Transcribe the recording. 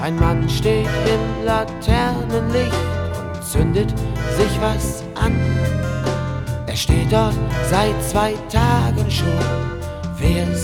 Ein Mann steht im Laternenlicht und zündet sich was an. Er steht dort seit 2 Tagen schon. Wer